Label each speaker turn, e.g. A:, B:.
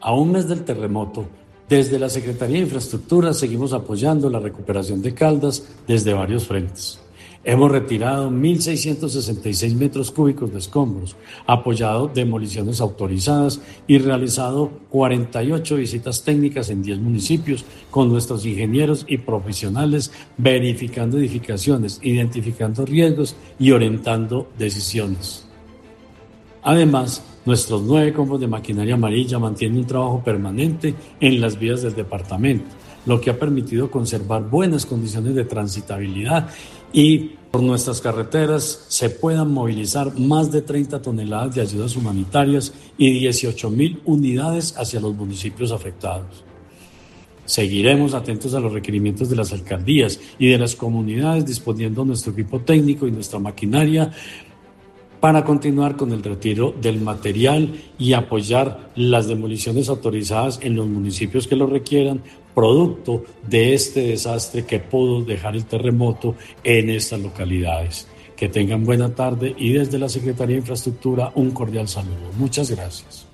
A: A un mes del terremoto, desde la Secretaría de Infraestructura seguimos apoyando la recuperación de Caldas desde varios frentes. Hemos retirado 1.666 metros cúbicos de escombros, apoyado demoliciones autorizadas y realizado 48 visitas técnicas en 10 municipios con nuestros ingenieros y profesionales verificando edificaciones, identificando riesgos y orientando decisiones. Además, nuestros 9 combos de maquinaria amarilla mantienen un trabajo permanente en las vías del departamento, lo que ha permitido conservar buenas condiciones de transitabilidad y por nuestras carreteras se puedan movilizar más de 30 toneladas de ayudas humanitarias y 18.000 unidades hacia los municipios afectados. Seguiremos atentos a los requerimientos de las alcaldías y de las comunidades, disponiendo nuestro equipo técnico y nuestra maquinaria para continuar con el retiro del material y apoyar las demoliciones autorizadas en los municipios que lo requieran, producto de este desastre que pudo dejar el terremoto en estas localidades. Que tengan buena tarde y desde la Secretaría de Infraestructura un cordial saludo. Muchas gracias.